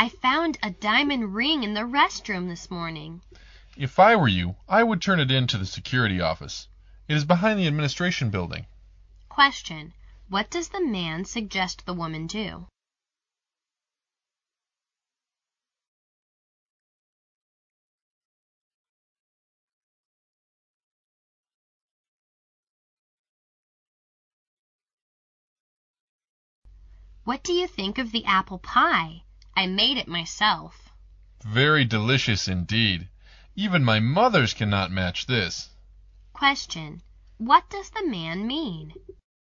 I found a diamond ring in the restroom this morning. If I were you, I would turn it in to the security office. It is behind the administration building. Question. What does the man suggest the woman do? What do you think of the apple pie? I made it myself. Very delicious indeed. Even my mother's cannot match this. Question. What does the man mean?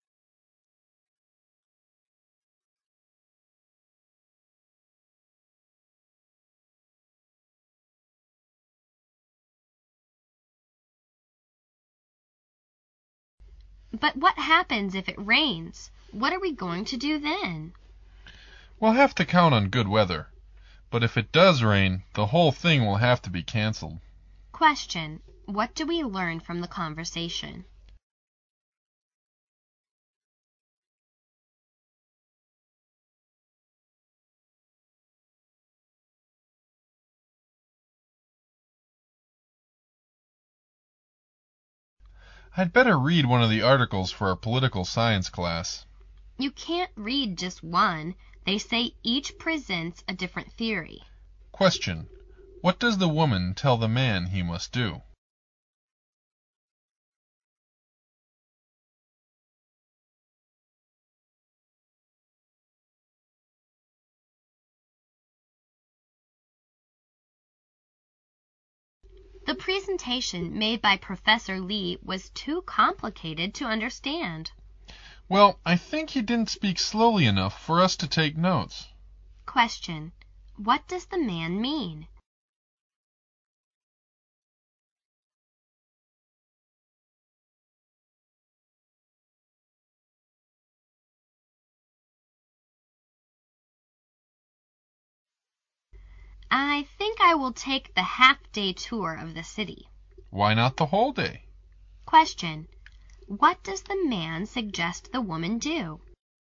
But what happens if it rains? What are we going to do then? We'll have to count on good weather. But if it does rain, the whole thing will have to be canceled. Question. What do we learn from the conversation? I'd better read one of the articles for our political science class. You can't read just one. They say each presents a different theory. Question. What does the woman tell the man he must do? The presentation made by Professor Lee was too complicated to understand. Well, I think he didn't speak slowly enough for us to take notes. Question. What does the man mean? I think I will take the half-day tour of the city. Why not the whole day? Question. What does the man suggest the woman do?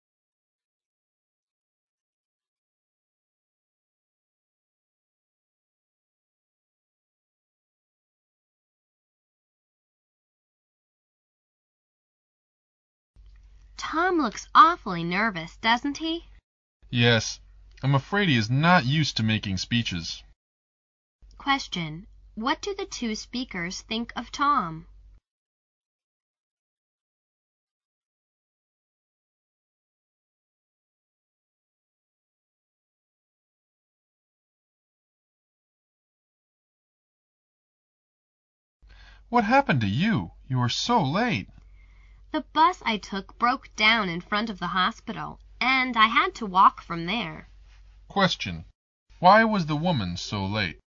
Tom looks awfully nervous, doesn't he? Yes. I'm afraid he is not used to making speeches. Question. What do the two speakers think of Tom? What happened to you? You were so late. The bus I took broke down in front of the hospital, and I had to walk from there. Question. Why was the woman so late?